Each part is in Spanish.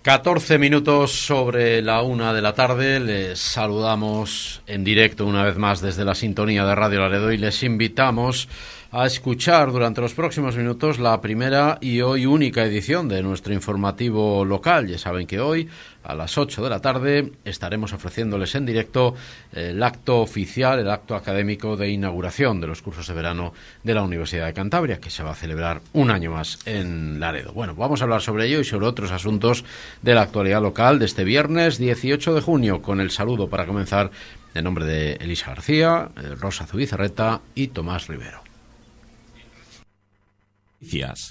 14 minutos sobre la 1 de la tarde. Les saludamos en directo una vez más desde la sintonía de Radio Laredo y les invitamos a escuchar durante los próximos minutos la primera y hoy única edición de nuestro informativo local. Ya saben que hoy a las 8 de la tarde estaremos ofreciéndoles en directo el acto oficial, el acto académico de inauguración de los cursos de verano de la Universidad de Cantabria, que se va a celebrar un año más en Laredo. Bueno, vamos a hablar sobre ello y sobre otros asuntos de la actualidad local de este viernes 18 de junio, con el saludo para comenzar en nombre de Elisa García, Rosa Zubizarreta y Tomás Rivero. Noticias.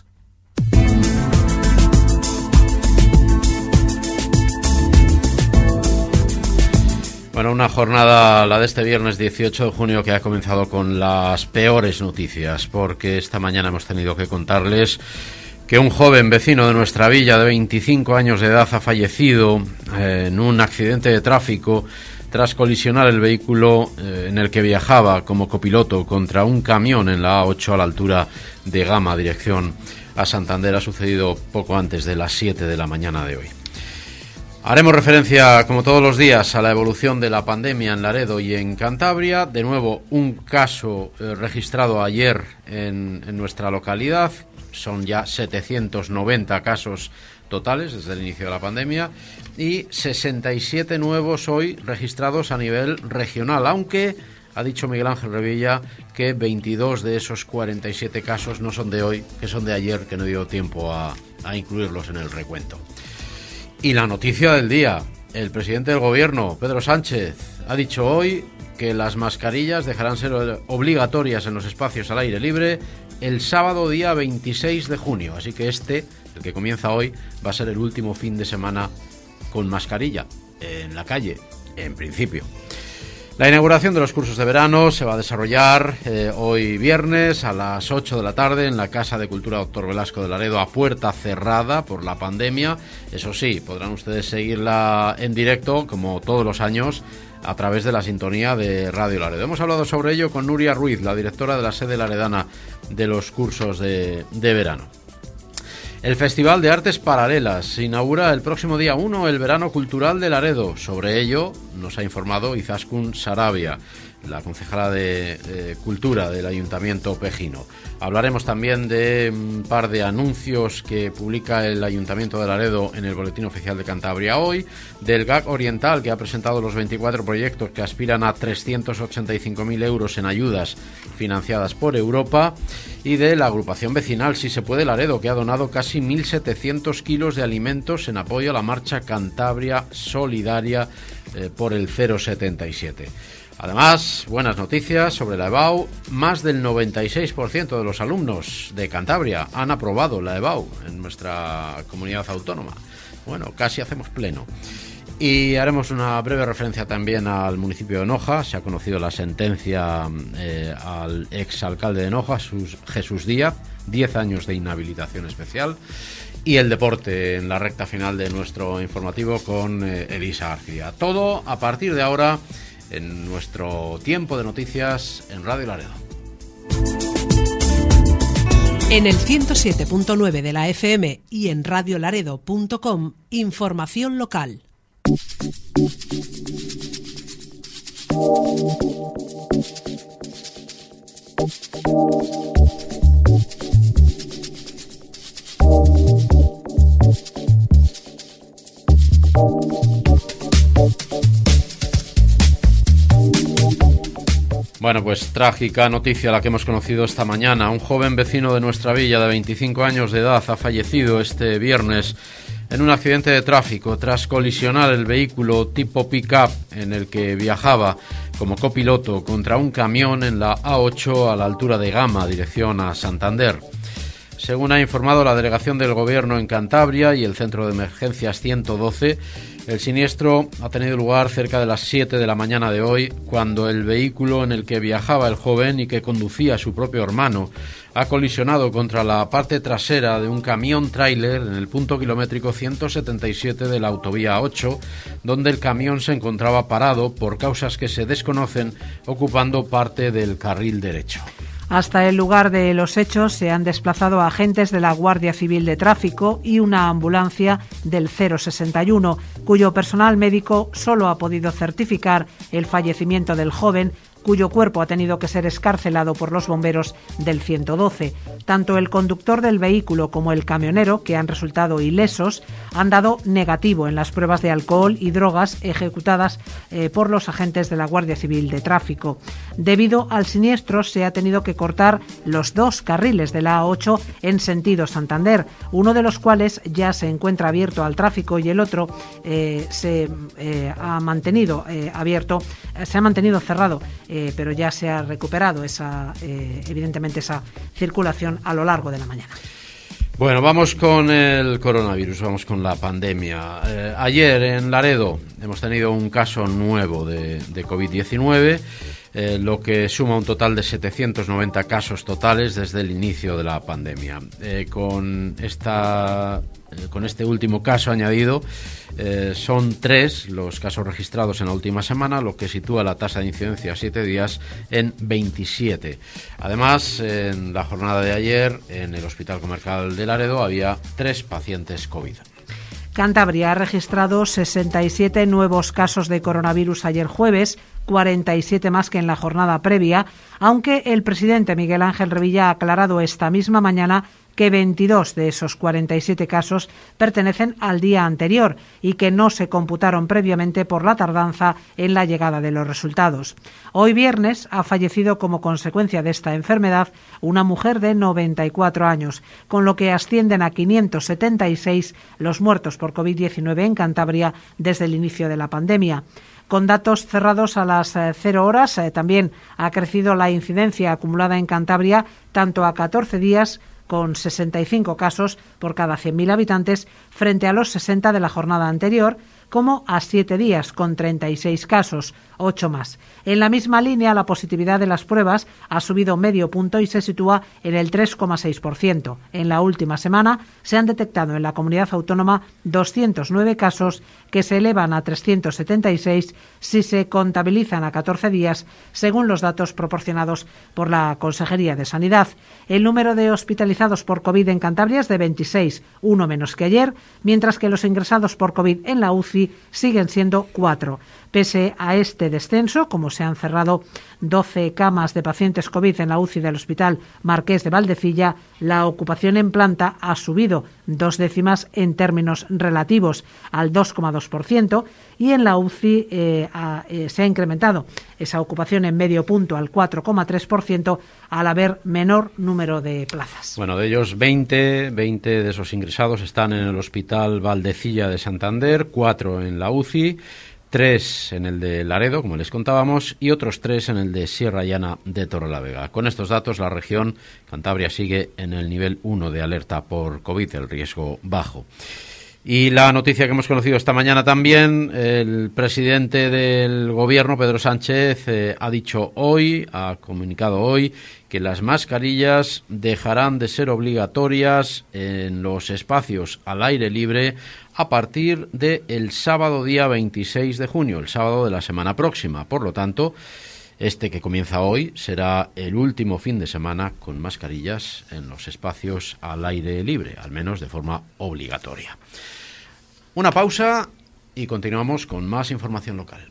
Bueno, una jornada, la de este viernes 18 de junio, que ha comenzado con las peores noticias, porque esta mañana hemos tenido que contarles que un joven vecino de nuestra villa de 25 años de edad ha fallecido en un accidente de tráfico tras colisionar el vehículo en el que viajaba como copiloto contra un camión en la A8 a la altura de Gama, dirección a Santander. Ha sucedido poco antes de las 7 de la mañana de hoy. Haremos referencia, como todos los días, a la evolución de la pandemia en Laredo y en Cantabria. De nuevo, un caso registrado ayer en nuestra localidad. Son ya 790 casos totales desde el inicio de la pandemia y 67 nuevos hoy registrados a nivel regional, aunque ha dicho Miguel Ángel Revilla que 22 de esos 47 casos no son de hoy, que son de ayer, que no dio tiempo a incluirlos en el recuento. Y la noticia del día: el presidente del gobierno, Pedro Sánchez, ha dicho hoy que las mascarillas dejarán ser obligatorias en los espacios al aire libre el sábado día 26 de junio. Así que el que comienza hoy, va a ser el último fin de semana con mascarilla en la calle, en principio. La inauguración de los cursos de verano se va a desarrollar hoy viernes a las 8 de la tarde en la Casa de Cultura Dr. Velasco de Laredo, a puerta cerrada por la pandemia. Eso sí, podrán ustedes seguirla en directo, como todos los años, a través de la sintonía de Radio Laredo. Hemos hablado sobre ello con Nuria Ruiz, la directora de la sede laredana de los cursos de verano. El Festival de Artes Paralelas se inaugura el próximo día 1, el Verano Cultural de Laredo. Sobre ello nos ha informado Izaskun Sarabia, la concejala de Cultura del Ayuntamiento Pejino. Hablaremos también de un par de anuncios que publica el Ayuntamiento de Laredo en el Boletín Oficial de Cantabria hoy, del GAC Oriental, que ha presentado los 24 proyectos que aspiran a 385.000 euros en ayudas financiadas por Europa, y de la agrupación vecinal Si se puede Laredo, que ha donado casi 1.700 kilos de alimentos en apoyo a la marcha Cantabria Solidaria por el 077. Además, buenas noticias sobre la EBAU. Más del 96% de los alumnos de Cantabria han aprobado la EBAU en nuestra comunidad autónoma. Bueno, casi hacemos pleno. Y haremos una breve referencia también al municipio de Noja. Se ha conocido la sentencia al exalcalde de Noja, Jesús Díaz, 10 años de inhabilitación especial. Y el deporte en la recta final de nuestro informativo con Elisa García. Todo a partir de ahora en nuestro tiempo de noticias en Radio Laredo. En el 107.9 de la FM y en radiolaredo.com, información local. Bueno, pues trágica noticia la que hemos conocido esta mañana. Un joven vecino de nuestra villa de 25 años de edad ha fallecido este viernes en un accidente de tráfico tras colisionar el vehículo tipo pick-up en el que viajaba como copiloto contra un camión en la A8 a la altura de Gama, dirección a Santander. Según ha informado la delegación del Gobierno en Cantabria y el Centro de Emergencias 112, el siniestro ha tenido lugar cerca de las 7 de la mañana de hoy, cuando el vehículo en el que viajaba el joven y que conducía su propio hermano ha colisionado contra la parte trasera de un camión tráiler en el punto kilométrico 177 de la autovía 8, donde el camión se encontraba parado por causas que se desconocen, ocupando parte del carril derecho. Hasta el lugar de los hechos se han desplazado agentes de la Guardia Civil de Tráfico y una ambulancia del 061, cuyo personal médico solo ha podido certificar el fallecimiento del joven, cuyo cuerpo ha tenido que ser excarcelado por los bomberos del 112. Tanto el conductor del vehículo como el camionero, que han resultado ilesos, han dado negativo en las pruebas de alcohol y drogas ejecutadas por los agentes de la Guardia Civil de Tráfico. Debido al siniestro, se ha tenido que cortar los 2 carriles de la A8 en sentido Santander, uno de los cuales ya se encuentra abierto al tráfico y el otro se ha mantenido cerrado. Pero ya se ha recuperado evidentemente esa circulación a lo largo de la mañana. Bueno, vamos con el coronavirus, vamos con la pandemia. Ayer en Laredo hemos tenido un caso nuevo de COVID-19, lo que suma un total de 790 casos totales desde el inicio de la pandemia. Con este último caso añadido, son 3 los casos registrados en la última semana, lo que sitúa la tasa de incidencia a 7 días en 27. Además, en la jornada de ayer, en el Hospital Comarcal de Laredo, había 3 pacientes COVID. Cantabria ha registrado 67 nuevos casos de coronavirus ayer jueves, 47 más que en la jornada previa, aunque el presidente Miguel Ángel Revilla ha aclarado esta misma mañana que 22 de esos 47 casos pertenecen al día anterior y que no se computaron previamente por la tardanza en la llegada de los resultados. Hoy viernes ha fallecido como consecuencia de esta enfermedad una mujer de 94 años, con lo que ascienden a 576 los muertos por COVID-19 en Cantabria desde el inicio de la pandemia. Con datos cerrados a las 0 horas, también ha crecido la incidencia acumulada en Cantabria tanto a 14 días con 65 casos por cada 100.000 habitantes frente a los 60 de la jornada anterior, como a 7 días con 36 casos, 8 más. En la misma línea, la positividad de las pruebas ha subido medio punto y se sitúa en el 3,6%. En la última semana se han detectado en la comunidad autónoma 209 casos que se elevan a 376 si se contabilizan a 14 días, según los datos proporcionados por la Consejería de Sanidad. El número de hospitalizados por COVID en Cantabria es de 26, uno menos que ayer, mientras que los ingresados por COVID en la UCI siguen siendo 4. Pese a este descenso, como se han cerrado 12 camas de pacientes COVID en la UCI del Hospital Marqués de Valdecilla, la ocupación en planta ha subido 2 décimas en términos relativos al 2,2% y en la UCI se ha incrementado esa ocupación en medio punto al 4,3% al haber menor número de plazas. Bueno, de ellos 20 de esos ingresados están en el Hospital Valdecilla de Santander, 4 en la UCI, 3 en el de Laredo, como les contábamos, y otros 3 en el de Sierra Llana de Torrelavega. Con estos datos, la región Cantabria sigue en el nivel 1 de alerta por COVID, el riesgo bajo. Y la noticia que hemos conocido esta mañana también, el presidente del Gobierno, Pedro Sánchez, ha comunicado hoy que las mascarillas dejarán de ser obligatorias en los espacios al aire libre a partir del sábado día 26 de junio, el sábado de la semana próxima. Por lo tanto, este que comienza hoy será el último fin de semana con mascarillas en los espacios al aire libre, al menos de forma obligatoria. Una pausa y continuamos con más información local.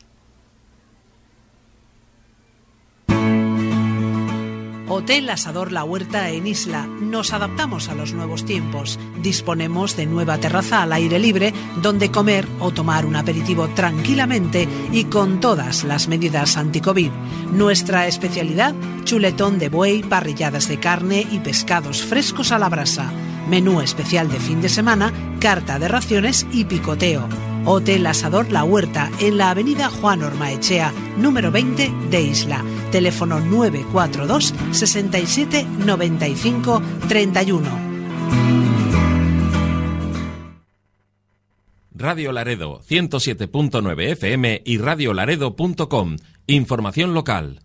Hotel Asador La Huerta en Isla. Nos adaptamos a los nuevos tiempos. Disponemos de nueva terraza al aire libre donde comer o tomar un aperitivo tranquilamente y con todas las medidas anti-COVID. Nuestra especialidad, chuletón de buey, parrilladas de carne y pescados frescos a la brasa. Menú especial de fin de semana, carta de raciones y picoteo. Hotel Asador La Huerta en la avenida Juan Ormaechea, número 20 de Isla. Teléfono 942 67 95 31. Radio Laredo 107.9 FM y radiolaredo.com. Información local.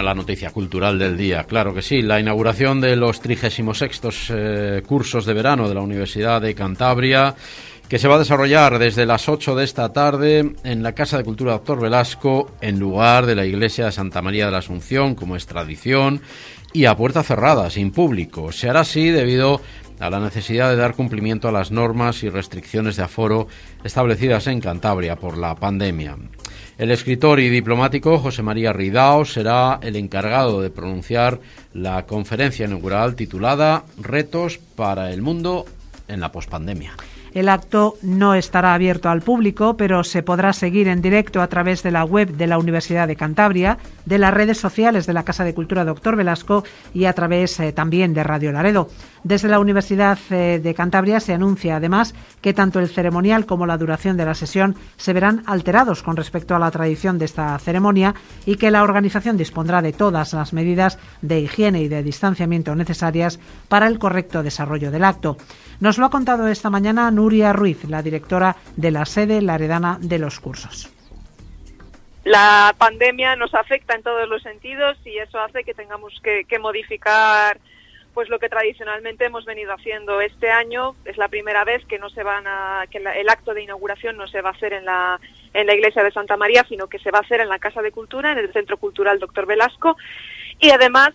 la noticia cultural del día, claro que sí. La inauguración de los 36º cursos de verano de la Universidad de Cantabria, que se va a desarrollar desde las 8 de esta tarde en la Casa de Cultura Doctor Velasco, en lugar de la Iglesia de Santa María de la Asunción, como es tradición, y a puerta cerrada, sin público. Se hará así debido a la necesidad de dar cumplimiento a las normas y restricciones de aforo establecidas en Cantabria por la pandemia. El escritor y diplomático José María Ridao será el encargado de pronunciar la conferencia inaugural titulada Retos para el mundo en la pospandemia. El acto no estará abierto al público, pero se podrá seguir en directo a través de la web de la Universidad de Cantabria, de las redes sociales de la Casa de Cultura Doctor Velasco y a través también de Radio Laredo. Desde la Universidad de Cantabria se anuncia además que tanto el ceremonial como la duración de la sesión se verán alterados con respecto a la tradición de esta ceremonia y que la organización dispondrá de todas las medidas de higiene y de distanciamiento necesarias para el correcto desarrollo del acto. Nos lo ha contado esta mañana Nuria Ruiz, la directora de la sede laredana de los cursos. La pandemia nos afecta en todos los sentidos y eso hace que tengamos que modificar pues lo que tradicionalmente hemos venido haciendo. Este año es la primera vez que el acto de inauguración no se va a hacer en la iglesia de Santa María, sino que se va a hacer en la Casa de Cultura, en el Centro Cultural Doctor Velasco. Y además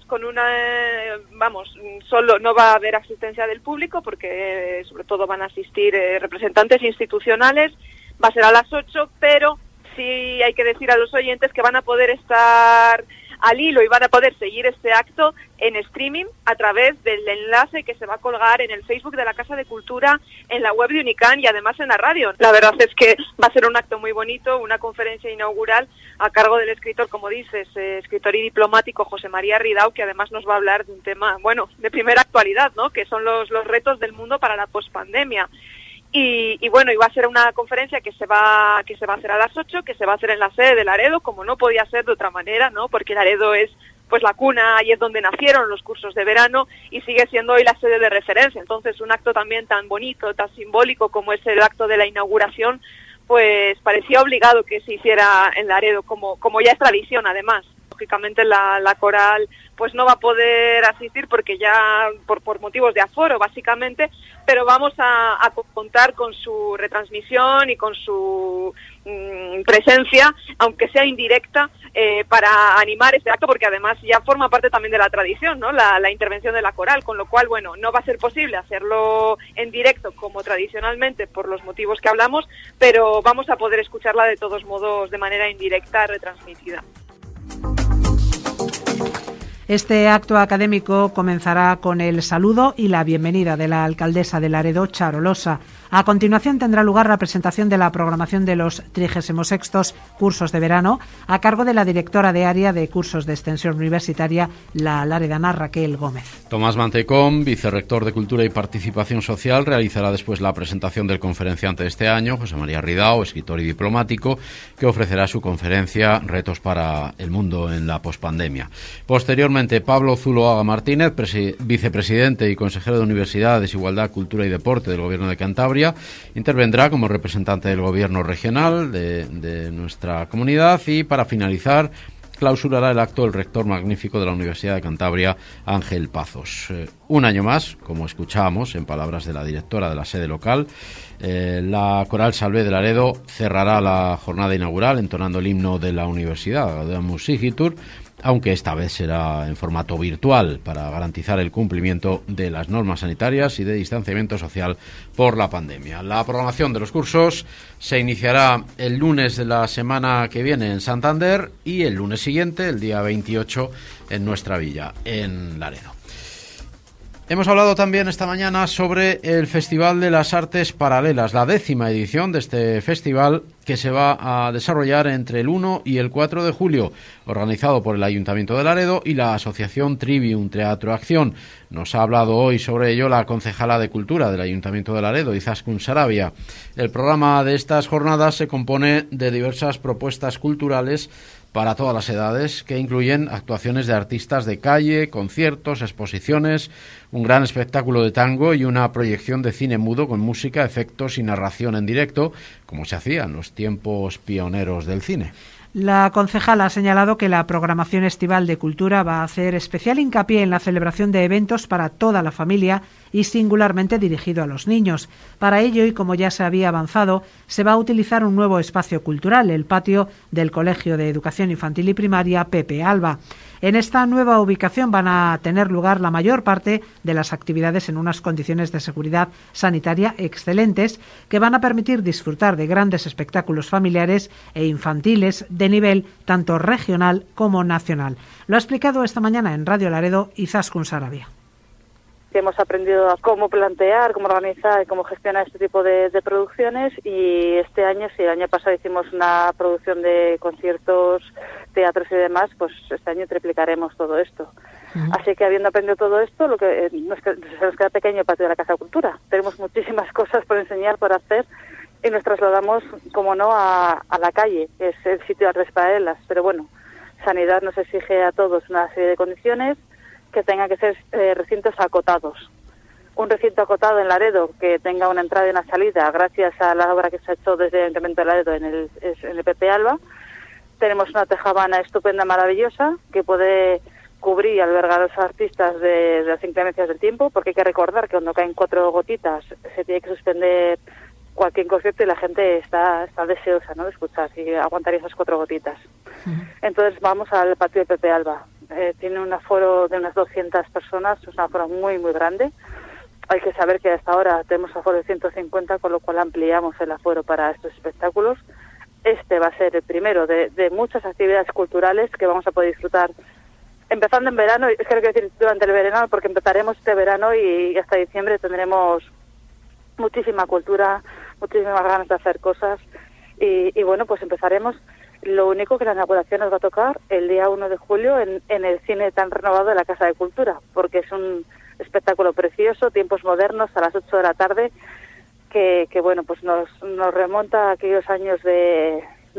solo no va a haber asistencia del público porque sobre todo van a asistir representantes institucionales, va a ser a las 8, pero sí hay que decir a los oyentes que van a poder estar al hilo y van a poder seguir este acto en streaming a través del enlace que se va a colgar en el Facebook de la Casa de Cultura, en la web de Unican y además en la radio. La verdad es que va a ser un acto muy bonito, una conferencia inaugural a cargo del escritor, como dices, escritor y diplomático José María Ridao, que además nos va a hablar de un tema, de primera actualidad, ¿no? Que son los retos del mundo para la pospandemia. Y va a ser una conferencia que se va a hacer a las 8, que se va a hacer en la sede de Laredo, como no podía ser de otra manera, ¿no? Porque Laredo es pues la cuna, y es donde nacieron los cursos de verano y sigue siendo hoy la sede de referencia. Entonces, un acto también tan bonito, tan simbólico como es el acto de la inauguración, pues parecía obligado que se hiciera en Laredo, como ya es tradición además. Lógicamente la coral pues no va a poder asistir porque ya por motivos de aforo básicamente, pero vamos a contar con su retransmisión y con su presencia, aunque sea indirecta, para animar este acto, porque además ya forma parte también de la tradición, ¿no? La intervención de la coral, con lo cual, no va a ser posible hacerlo en directo como tradicionalmente por los motivos que hablamos, pero vamos a poder escucharla de todos modos de manera indirecta, retransmitida. Este acto académico comenzará con el saludo y la bienvenida de la alcaldesa de Laredo, Charo Losa. A continuación tendrá lugar la presentación de la programación de los 36º cursos de verano a cargo de la directora de área de cursos de extensión universitaria, la laredana Raquel Gómez. Tomás Mantecón, vicerrector de Cultura y Participación Social, realizará después la presentación del conferenciante de este año, José María Ridao, escritor y diplomático, que ofrecerá su conferencia Retos para el mundo en la pospandemia. Posteriormente, Pablo Zuloaga Martínez, vicepresidente y consejero de Universidad, Desigualdad, Cultura y Deporte del Gobierno de Cantabria, intervendrá como representante del Gobierno regional de nuestra comunidad y, para finalizar, clausurará el acto el rector magnífico de la Universidad de Cantabria, Ángel Pazos. Un año más, como escuchábamos en palabras de la directora de la sede local, la Coral Salvé de Laredo cerrará la jornada inaugural entonando el himno de la universidad, Gaudeamus Igitur, aunque esta vez será en formato virtual para garantizar el cumplimiento de las normas sanitarias y de distanciamiento social por la pandemia. La programación de los cursos se iniciará el lunes de la semana que viene en Santander y el lunes siguiente, el día 28, en nuestra villa, en Laredo. Hemos hablado también esta mañana sobre el Festival de las Artes Paralelas, la 10ª edición de este festival que se va a desarrollar entre el 1 y el 4 de julio, organizado por el Ayuntamiento de Laredo y la Asociación Trivium Teatro Acción. Nos ha hablado hoy sobre ello la concejala de Cultura del Ayuntamiento de Laredo, Izaskun Sarabia. El programa de estas jornadas se compone de diversas propuestas culturales para todas las edades, que incluyen actuaciones de artistas de calle, conciertos, exposiciones, un gran espectáculo de tango y una proyección de cine mudo con música, efectos y narración en directo, como se hacía en los tiempos pioneros del cine. La concejala ha señalado que la programación estival de cultura va a hacer especial hincapié en la celebración de eventos para toda la familia y singularmente dirigido a los niños. Para ello, y como ya se había avanzado, se va a utilizar un nuevo espacio cultural, el patio del Colegio de Educación Infantil y Primaria Pepe Alba. En esta nueva ubicación van a tener lugar la mayor parte de las actividades en unas condiciones de seguridad sanitaria excelentes que van a permitir disfrutar de grandes espectáculos familiares e infantiles de nivel tanto regional como nacional. Lo ha explicado esta mañana en Radio Laredo Izaskun Sarabia. Hemos aprendido a cómo plantear, cómo organizar y cómo gestionar este tipo de producciones, y este año, sí, el año pasado hicimos una producción de conciertos, teatros y demás, pues este año triplicaremos todo esto. Así que habiendo aprendido todo esto, lo que se nos queda pequeño el patio de la Casa de Cultura. Tenemos muchísimas cosas por enseñar, por hacer, y nos trasladamos, como no, a la calle, que es el sitio de las parelas. Pero bueno, Sanidad nos exige a todos una serie de condiciones que tengan que ser recintos acotados. Un recinto acotado en Laredo que tenga una entrada y una salida, gracias a la obra que se ha hecho desde el Ayuntamiento de Laredo en el Pepe Alba. Tenemos una tejabana estupenda, maravillosa, que puede cubrir y albergar a los artistas de las inclemencias del tiempo, porque hay que recordar que cuando caen 4 gotitas se tiene que suspender cualquier concierto y la gente está deseosa, ¿no?, de escuchar y aguantar esas 4 gotitas. Entonces vamos al patio de Pepe Alba. Tiene un aforo de unas 200 personas, es un aforo muy, muy grande. Hay que saber que hasta ahora tenemos aforo de 150, con lo cual ampliamos el aforo para estos espectáculos. Este va a ser el primero de muchas actividades culturales que vamos a poder disfrutar empezando en verano, es que quiero decir durante el verano, porque empezaremos este verano y hasta diciembre tendremos muchísima cultura, muchísimas ganas de hacer cosas y bueno, pues empezaremos. Lo único que la inauguración nos va a tocar el día 1 de julio en el cine tan renovado de la Casa de Cultura, porque es un espectáculo precioso, tiempos modernos, a las 8 de la tarde, que bueno, pues nos remonta a aquellos años del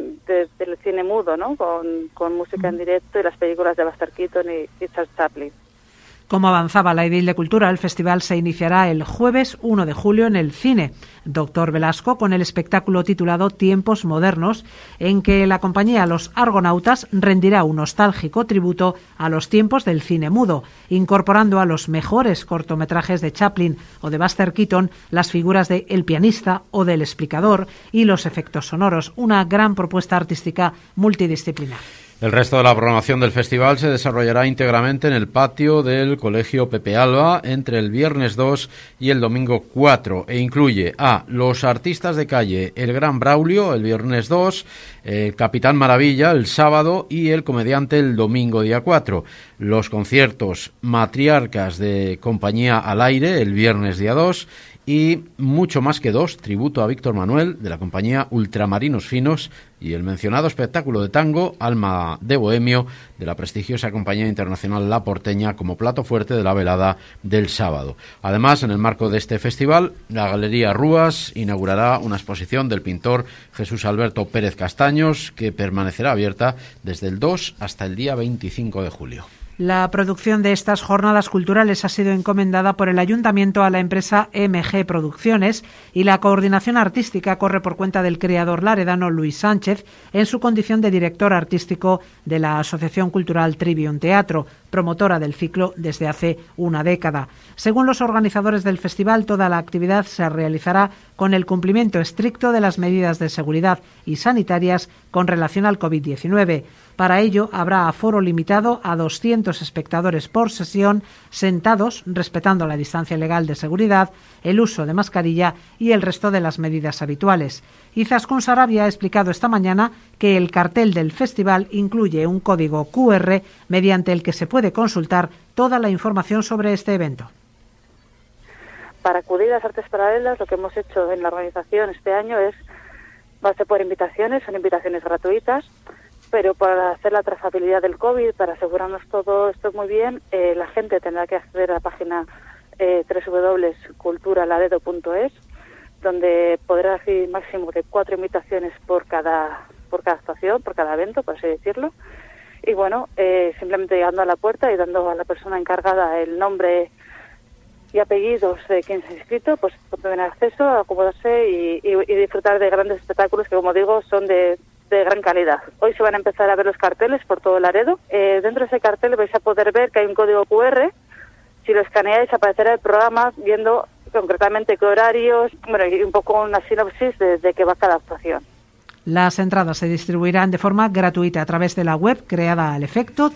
cine mudo, ¿no?, con música en directo y las películas de Buster Keaton y Charles Chaplin. Como avanzaba la edil de Cultura, el festival se iniciará el jueves 1 de julio en el cine Doctor Velasco con el espectáculo titulado Tiempos Modernos, en que la compañía Los Argonautas rendirá un nostálgico tributo a los tiempos del cine mudo, incorporando a los mejores cortometrajes de Chaplin o de Buster Keaton, las figuras de El pianista o del explicador y los efectos sonoros, una gran propuesta artística multidisciplinar. El resto de la programación del festival se desarrollará íntegramente en el patio del Colegio Pepe Alba entre el viernes 2 y el domingo 4 e incluye a los artistas de calle El Gran Braulio el viernes 2, el Capitán Maravilla el sábado y el comediante el domingo día 4. Los conciertos Matriarcas de Compañía al Aire el viernes día 2 y Mucho más que 2, tributo a Víctor Manuel de la compañía Ultramarinos Finos y el mencionado espectáculo de tango Alma de Bohemio de la prestigiosa compañía internacional La Porteña como plato fuerte de la velada del sábado. Además, en el marco de este festival, la Galería Rúas inaugurará una exposición del pintor Jesús Alberto Pérez Castaños que permanecerá abierta desde el 2 hasta el día 25 de julio. La producción de estas jornadas culturales ha sido encomendada por el Ayuntamiento a la empresa MG Producciones y la coordinación artística corre por cuenta del creador laredano Luis Sánchez en su condición de director artístico de la Asociación Cultural Trivium Teatro, promotora del ciclo desde hace una década. Según los organizadores del festival, toda la actividad se realizará con el cumplimiento estricto de las medidas de seguridad y sanitarias con relación al COVID-19. Para ello, habrá aforo limitado a 200 espectadores por sesión, sentados, respetando la distancia legal de seguridad, el uso de mascarilla y el resto de las medidas habituales. Izaskun Sarabia ha explicado esta mañana que el cartel del festival incluye un código QR mediante el que se puede consultar toda la información sobre este evento. Para acudir a las artes paralelas, lo que hemos hecho en la organización este año va a ser por invitaciones, son invitaciones gratuitas, pero para hacer la trazabilidad del COVID, para asegurarnos todo esto muy bien, la gente tendrá que acceder a la página www.culturalaredo.es, donde podrá recibir máximo de 4 invitaciones por cada actuación, por cada evento, por así decirlo. Y bueno, simplemente llegando a la puerta y dando a la persona encargada el nombre y apellidos de quien se ha inscrito, pues tener acceso, acomodarse y disfrutar de grandes espectáculos que, como digo, son de de gran calidad. Hoy se van a empezar a ver los carteles por todo Laredo. Dentro de ese cartel vais a poder ver que hay un código QR. Si lo escaneáis aparecerá el programa viendo concretamente qué horarios, y un poco una sinopsis de qué va cada actuación. Las entradas se distribuirán de forma gratuita a través de la web creada al efecto,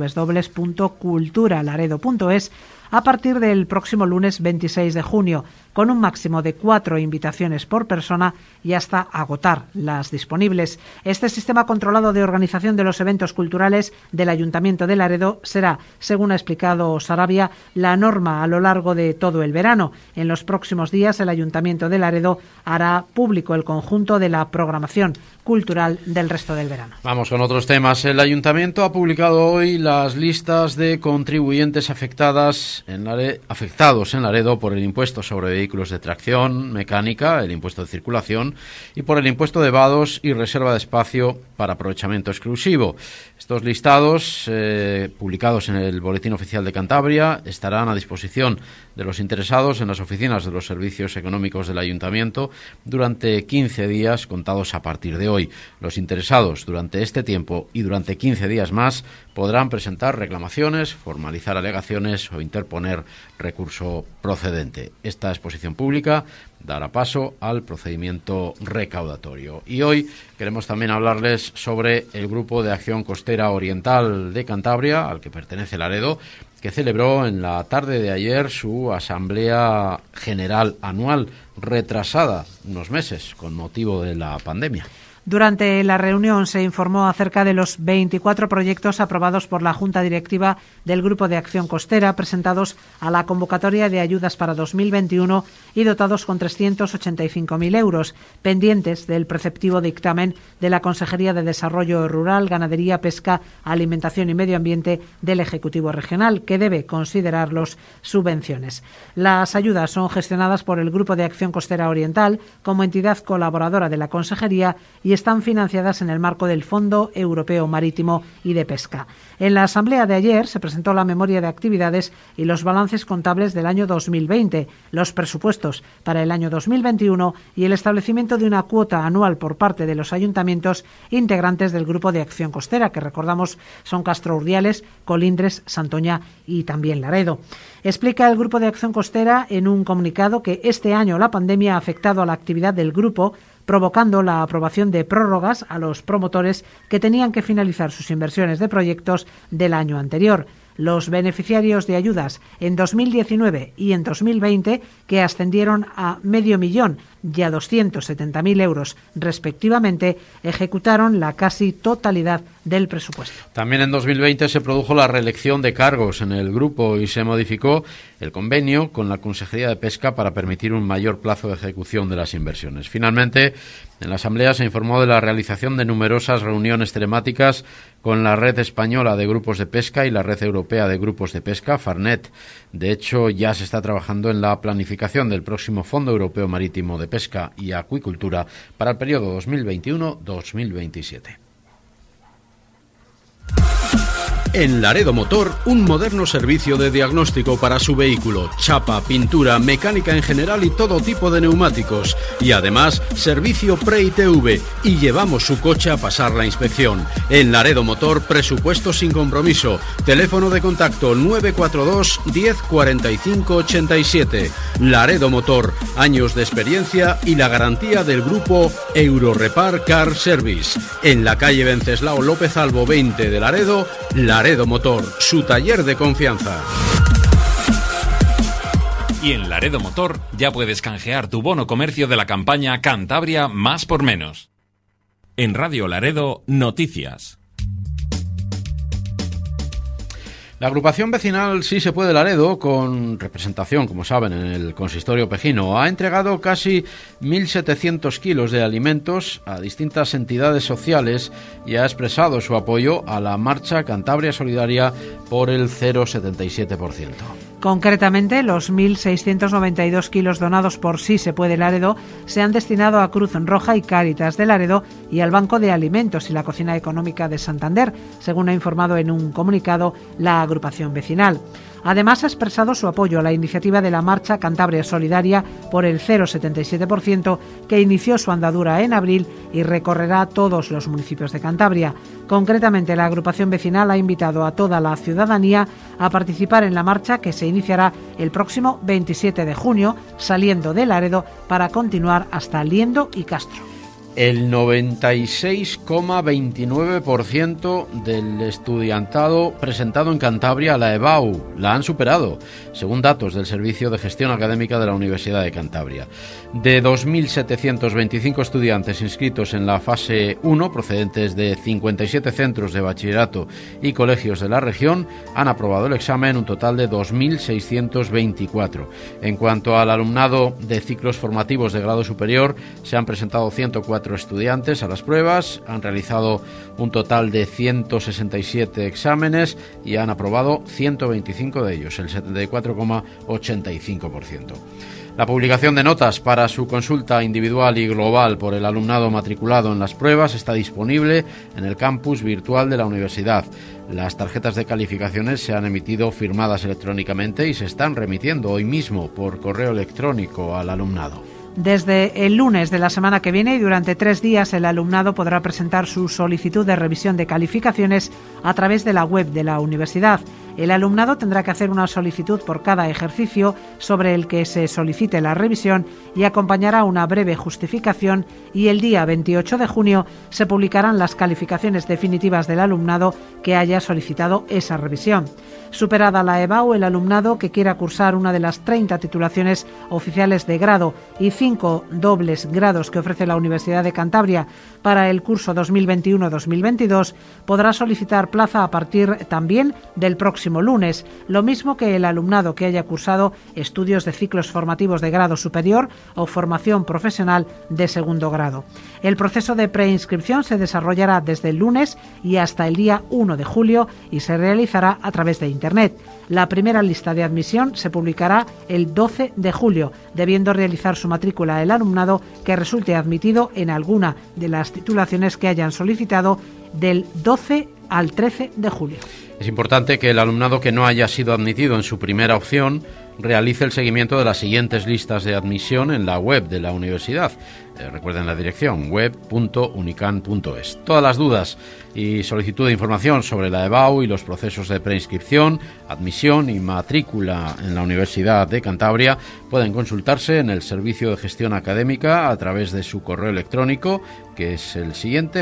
www.culturalaredo.es, a partir del próximo lunes 26 de junio, con un máximo de 4 invitaciones por persona y hasta agotar las disponibles. Este sistema controlado de organización de los eventos culturales del Ayuntamiento de Laredo será, según ha explicado Sarabia, la norma a lo largo de todo el verano. En los próximos días, el Ayuntamiento de Laredo hará público el conjunto de la programación cultural del resto del verano. Vamos con otros temas. El Ayuntamiento ha publicado hoy las listas de contribuyentes afectados en Laredo por el impuesto sobre vehículos de tracción mecánica, el impuesto de circulación y por el impuesto de vados y reserva de espacio para aprovechamiento exclusivo. Estos listados, publicados en el Boletín Oficial de Cantabria, estarán a disposición de los interesados en las oficinas de los servicios económicos del Ayuntamiento durante 15 días contados a partir de hoy. Los interesados durante este tiempo y durante 15 días más podrán presentar reclamaciones, formalizar alegaciones o interponer recurso procedente. Esta exposición pública dará paso al procedimiento recaudatorio. Y hoy queremos también hablarles sobre el Grupo de Acción Costera Oriental de Cantabria, al que pertenece Laredo, que celebró en la tarde de ayer su Asamblea General Anual, retrasada unos meses con motivo de la pandemia. Durante la reunión se informó acerca de los 24 proyectos aprobados por la Junta Directiva del Grupo de Acción Costera, presentados a la convocatoria de ayudas para 2021 y dotados con 385.000 euros, pendientes del preceptivo dictamen de la Consejería de Desarrollo Rural, Ganadería, Pesca, Alimentación y Medio Ambiente del Ejecutivo Regional, que debe considerarlos subvenciones. Las ayudas son gestionadas por el Grupo de Acción Costera Oriental como entidad colaboradora de la Consejería y están financiadas en el marco del Fondo Europeo Marítimo y de Pesca. En la asamblea de ayer se presentó la memoria de actividades y los balances contables del año 2020, los presupuestos para el año 2021 y el establecimiento de una cuota anual por parte de los ayuntamientos integrantes del Grupo de Acción Costera, que recordamos son Castro Urdiales, Colindres, Santoña y también Laredo. Explica el Grupo de Acción Costera en un comunicado que este año la pandemia ha afectado a la actividad del grupo, provocando la aprobación de prórrogas a los promotores que tenían que finalizar sus inversiones de proyectos del año anterior. Los beneficiarios de ayudas en 2019 y en 2020, que ascendieron a 500.000 y a 270.000 euros respectivamente, ejecutaron la casi totalidad del presupuesto. También en 2020 se produjo la reelección de cargos en el grupo y se modificó el convenio con la Consejería de Pesca para permitir un mayor plazo de ejecución de las inversiones. Finalmente, en la Asamblea se informó de la realización de numerosas reuniones telemáticas con la Red Española de Grupos de Pesca y la Red Europea de Grupos de Pesca, Farnet. De hecho, ya se está trabajando en la planificación del próximo Fondo Europeo Marítimo de Pesca y Acuicultura para el periodo 2021-2027. En Laredo Motor, un moderno servicio de diagnóstico para su vehículo, chapa, pintura, mecánica en general y todo tipo de neumáticos. Y además, servicio pre-ITV y llevamos su coche a pasar la inspección. En Laredo Motor, presupuesto sin compromiso. Teléfono de contacto 942 10 45 87. Laredo Motor, años de experiencia y la garantía del grupo Eurorepar Car Service. En la calle Venceslao López Albo 20 de Laredo, Laredo Motor, su taller de confianza. Y en Laredo Motor ya puedes canjear tu bono comercio de la campaña Cantabria Más por Menos. En Radio Laredo, noticias. La agrupación vecinal Sí se puede Laredo, con representación, como saben, en el consistorio pejino, ha entregado casi 1.700 kilos de alimentos a distintas entidades sociales y ha expresado su apoyo a la marcha Cantabria Solidaria por el 0,77%. Concretamente, los 1.692 kilos donados por Sí se puede Laredo se han destinado a Cruz Roja y Cáritas de Laredo y al Banco de Alimentos y la Cocina Económica de Santander, según ha informado en un comunicado la agrupación vecinal. Además, ha expresado su apoyo a la iniciativa de la Marcha Cantabria Solidaria por el 0,77%, que inició su andadura en abril y recorrerá todos los municipios de Cantabria. Concretamente, la agrupación vecinal ha invitado a toda la ciudadanía a participar en la marcha, que se iniciará el próximo 27 de junio, saliendo de Laredo para continuar hasta Liendo y Castro. El 96,29% del estudiantado presentado en Cantabria a la EBAU la han superado, según datos del Servicio de Gestión Académica de la Universidad de Cantabria. De 2.725 estudiantes inscritos en la fase 1, procedentes de 57 centros de bachillerato y colegios de la región, han aprobado el examen un total de 2.624. En cuanto al alumnado de ciclos formativos de grado superior, se han presentado 104 estudiantes a las pruebas, han realizado un total de 167 exámenes y han aprobado 125 de ellos, el 74,85%. La publicación de notas para su consulta individual y global por el alumnado matriculado en las pruebas está disponible en el campus virtual de la universidad. Las tarjetas de calificaciones se han emitido firmadas electrónicamente y se están remitiendo hoy mismo por correo electrónico al alumnado. Desde el lunes de la semana que viene y durante 3 días, el alumnado podrá presentar su solicitud de revisión de calificaciones a través de la web de la universidad. El alumnado tendrá que hacer una solicitud por cada ejercicio sobre el que se solicite la revisión y acompañará una breve justificación, y el día 28 de junio se publicarán las calificaciones definitivas del alumnado que haya solicitado esa revisión. Superada la EBAU, el alumnado que quiera cursar una de las 30 titulaciones oficiales de grado y 5 dobles grados que ofrece la Universidad de Cantabria para el curso 2021-2022 podrá solicitar plaza a partir también del próximo lunes, lo mismo que el alumnado que haya cursado estudios de ciclos formativos de grado superior o formación profesional de segundo grado. El proceso de preinscripción se desarrollará desde el lunes y hasta el día 1 de julio y se realizará a través de Internet. La primera lista de admisión se publicará el 12 de julio, debiendo realizar su matrícula el alumnado que resulte admitido en alguna de las titulaciones que hayan solicitado del 12 al 13 de julio. Es importante que el alumnado que no haya sido admitido en su primera opción realice el seguimiento de las siguientes listas de admisión en la web de la universidad. Recuerden la dirección, web.unican.es. Todas las dudas y solicitud de información sobre la EBAU y los procesos de preinscripción, admisión y matrícula en la Universidad de Cantabria pueden consultarse en el Servicio de Gestión Académica a través de su correo electrónico, que es el siguiente,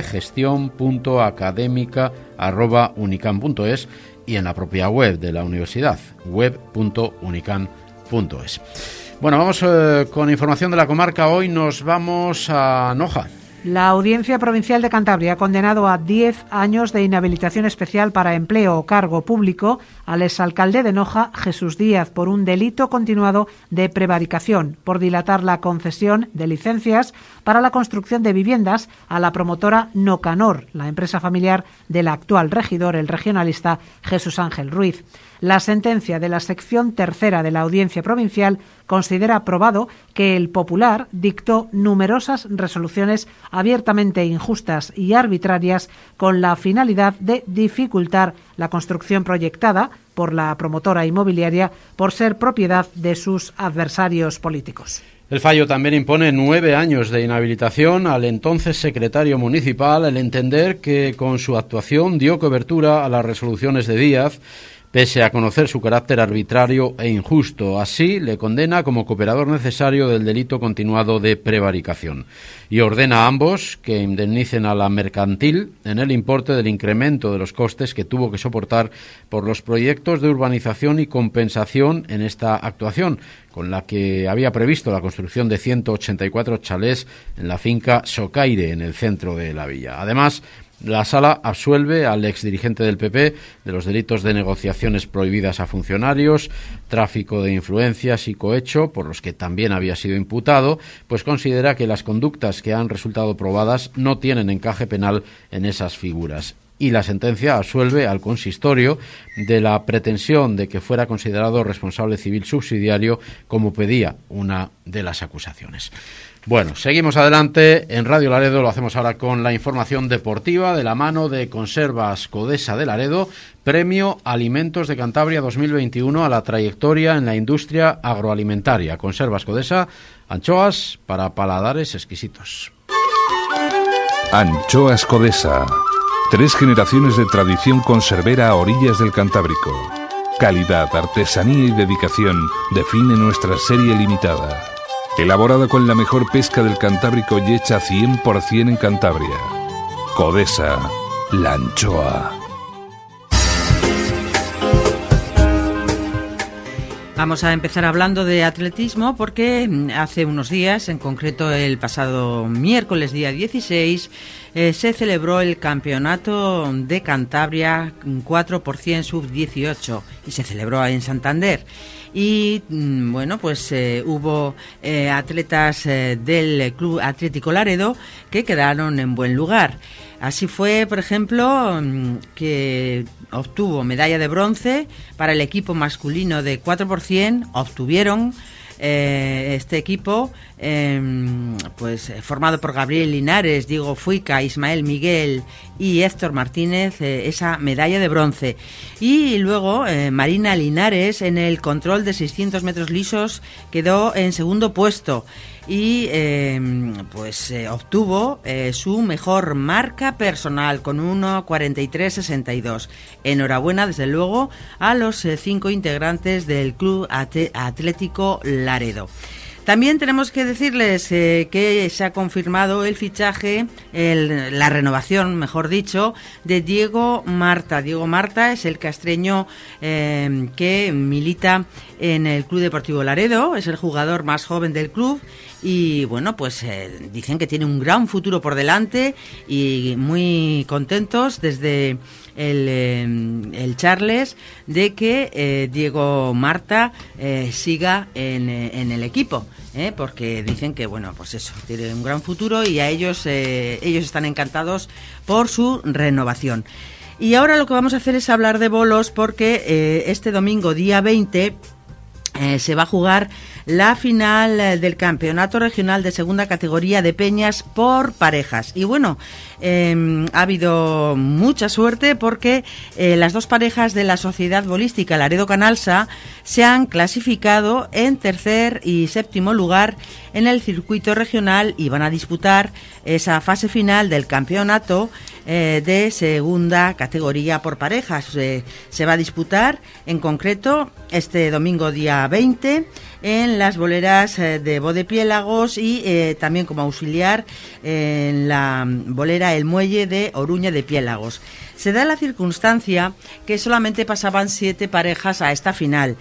gestion.academica@unican.es, y en la propia web de la universidad, web.unican.es. Bueno, vamos con información de la comarca. Hoy nos vamos a Noja. La Audiencia Provincial de Cantabria ha condenado a 10 años de inhabilitación especial para empleo o cargo público al exalcalde de Noja, Jesús Díaz, por un delito continuado de prevaricación, por dilatar la concesión de licencias para la construcción de viviendas a la promotora Nocanor, la empresa familiar del actual regidor, el regionalista Jesús Ángel Ruiz. La sentencia de la sección tercera de la Audiencia Provincial considera probado que el Popular dictó numerosas resoluciones abiertamente injustas y arbitrarias con la finalidad de dificultar la construcción proyectada por la promotora inmobiliaria por ser propiedad de sus adversarios políticos. El fallo también impone 9 años de inhabilitación al entonces secretario municipal, al entender que con su actuación dio cobertura a las resoluciones de Díaz, pese a conocer su carácter arbitrario e injusto. Así, le condena como cooperador necesario del delito continuado de prevaricación y ordena a ambos que indemnicen a la mercantil en el importe del incremento de los costes que tuvo que soportar por los proyectos de urbanización y compensación en esta actuación, con la que había previsto la construcción de 184 chalés en la finca Socaire, en el centro de la villa. Además, la Sala absuelve al exdirigente del PP de los delitos de negociaciones prohibidas a funcionarios, tráfico de influencias y cohecho, por los que también había sido imputado, pues considera que las conductas que han resultado probadas no tienen encaje penal en esas figuras. Y la sentencia absuelve al consistorio de la pretensión de que fuera considerado responsable civil subsidiario, como pedía una de las acusaciones. Bueno, seguimos adelante en Radio Laredo, lo hacemos ahora con la información deportiva de la mano de Conservas Codesa de Laredo, Premio Alimentos de Cantabria 2021 a la trayectoria en la industria agroalimentaria. Conservas Codesa, anchoas para paladares exquisitos. Anchoas Codesa, 3 generaciones de tradición conservera a orillas del Cantábrico. Calidad, artesanía y dedicación define nuestra serie limitada. Elaborada con la mejor pesca del Cantábrico y hecha 100% en Cantabria. Codesa, la anchoa. Vamos a empezar hablando de atletismo porque hace unos días, en concreto el pasado miércoles día 16, se celebró el Campeonato de Cantabria 4% sub-18 y se celebró en Santander. Y bueno, pues hubo atletas del Club Atlético Laredo que quedaron en buen lugar. Así fue, por ejemplo, que obtuvo medalla de bronce para el equipo masculino de 4%. Obtuvieron este equipo, pues formado por Gabriel Linares, Diego Fuica, Ismael Miguel y Héctor Martínez, esa medalla de bronce. Y luego Marina Linares en el control de 600 metros lisos quedó en segundo puesto y obtuvo su mejor marca personal con 1:43.62. Enhorabuena, desde luego, a los 5 integrantes del Club Atlético Laredo. También tenemos que decirles que se ha confirmado el fichaje, la renovación, mejor dicho, de Diego Marta. Diego Marta es el castreño que milita en el Club Deportivo Laredo, es el jugador más joven del club y bueno, pues dicen que tiene un gran futuro por delante y muy contentos desde el Charles de que Diego Marta siga en el equipo, porque dicen que bueno, pues eso, tiene un gran futuro y a ellos están encantados por su renovación. Y ahora lo que vamos a hacer es hablar de bolos porque este domingo día 20 se va a jugar la final del Campeonato Regional de Segunda Categoría de Peñas por parejas. Y bueno, ha habido mucha suerte porque las 2 parejas de la Sociedad Bolística Laredo Canalsa se han clasificado en tercer y séptimo lugar en el circuito regional y van a disputar esa fase final del campeonato de segunda categoría por parejas. Se va a disputar en concreto este domingo día 20 en las boleras de Bodepiélagos y también como auxiliar en la bolera El Muelle de Oruña de Piélagos. Se da la circunstancia que solamente pasaban 7 parejas a esta final.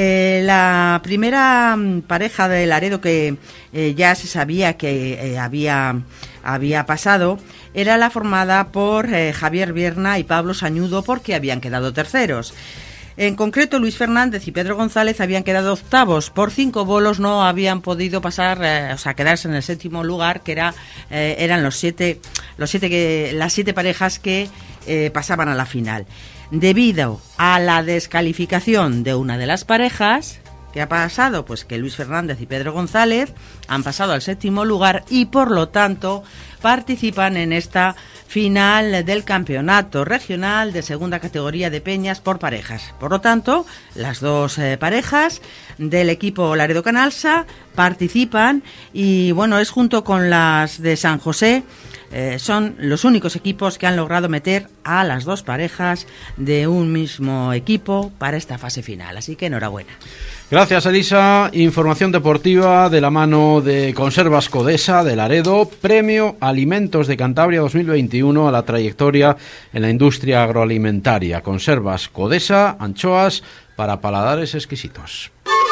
La primera pareja de Laredo que ya se sabía que había pasado era la formada por Javier Vierna y Pablo Sañudo porque habían quedado terceros. En concreto, Luis Fernández y Pedro González habían quedado octavos. Por 5 bolos no habían podido pasar, quedarse en el séptimo lugar, que eran las 7 parejas que pasaban a la final. Debido a la descalificación de una de las parejas, ¿qué ha pasado? Pues que Luis Fernández y Pedro González han pasado al séptimo lugar y, por lo tanto, participan en esta final del Campeonato Regional de Segunda Categoría de Peñas por parejas. Por lo tanto, las 2 parejas del equipo Laredo Canalsa participan y, bueno, es junto con las de San José, son los únicos equipos que han logrado meter a las 2 parejas de un mismo equipo para esta fase final. Así que enhorabuena. Gracias, Elisa. Información deportiva de la mano de Conservas Codesa de Laredo, Premio Alimentos de Cantabria 2021 a la trayectoria en la industria agroalimentaria. Conservas Codesa, anchoas para paladares exquisitos.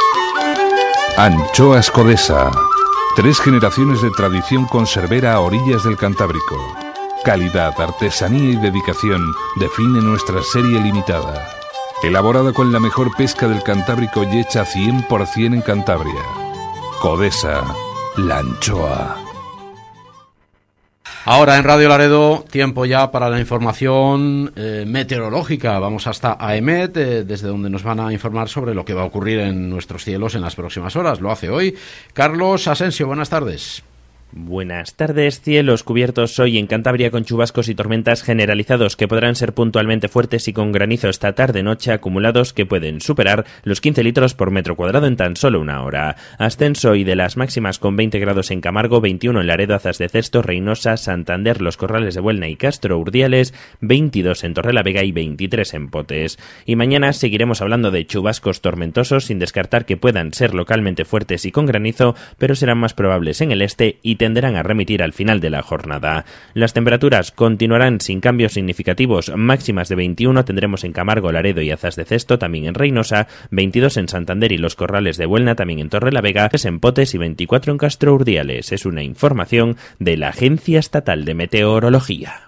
Anchoas Codesa, 3 generaciones de tradición conservera a orillas del Cantábrico. Calidad, artesanía y dedicación define nuestra serie limitada. Elaborada con la mejor pesca del Cantábrico y hecha 100% en Cantabria. Codesa, la anchoa. Ahora en Radio Laredo, tiempo ya para la información meteorológica. Vamos hasta AEMET, desde donde nos van a informar sobre lo que va a ocurrir en nuestros cielos en las próximas horas. Lo hace hoy Carlos Asensio. Buenas tardes. Buenas tardes. Cielos cubiertos hoy en Cantabria con chubascos y tormentas generalizados que podrán ser puntualmente fuertes y con granizo esta tarde-noche, acumulados que pueden superar los 15 litros por metro cuadrado en tan solo una hora. Ascenso hoy de las máximas con 20 grados en Camargo, 21 en Laredo, Azas de Cesto, Reynosa, Santander, Los Corrales de Buelna y Castro Urdiales, 22 en Torrelavega y 23 en Potes. Y mañana seguiremos hablando de chubascos tormentosos, sin descartar que puedan ser localmente fuertes y con granizo, pero serán más probables en el este y tenderán a remitir al final de la jornada. Las temperaturas continuarán sin cambios significativos, máximas de 21 tendremos en Camargo, Laredo y Azas de Cesto, también en Reynosa, 22 en Santander y Los Corrales de Buelna, también en Torrelavega, 3 en Potes y 24 en Castro Urdiales. Es una información de la Agencia Estatal de Meteorología.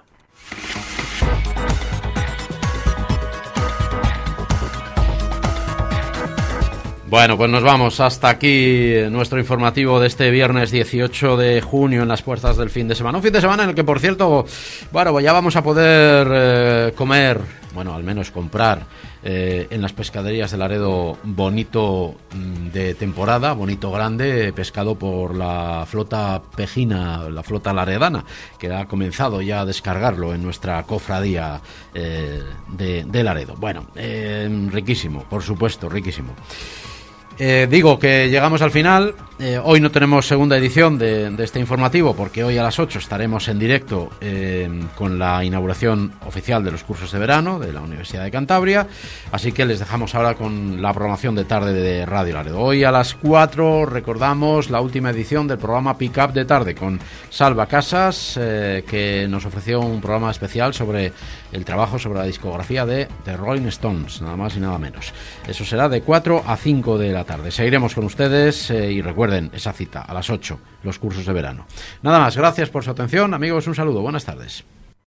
Bueno, pues nos vamos. Hasta aquí nuestro informativo de este viernes 18 de junio en las puertas del fin de semana. Un fin de semana en el que, por cierto, bueno, ya vamos a poder comer, bueno, al menos comprar en las pescaderías de Laredo bonito de temporada, bonito grande, pescado por la flota pejina, la flota laredana, que ha comenzado ya a descargarlo en nuestra cofradía de Laredo. Bueno, riquísimo, por supuesto, riquísimo. Digo que llegamos al final. Hoy no tenemos segunda edición de este informativo porque hoy a las 8 estaremos en directo con la inauguración oficial de los cursos de verano de la Universidad de Cantabria, así que les dejamos ahora con la programación de tarde de Radio Laredo. Hoy a las 4 recordamos la última edición del programa Pick Up de tarde con Salva Casas, que nos ofreció un programa especial sobre el trabajo sobre la discografía de The Rolling Stones, nada más y nada menos. Eso será de 4 a 5 de la tarde. Seguiremos con ustedes y recuerden esa cita a las 8, los cursos de verano. Nada más, gracias por su atención, amigos, un saludo, buenas tardes.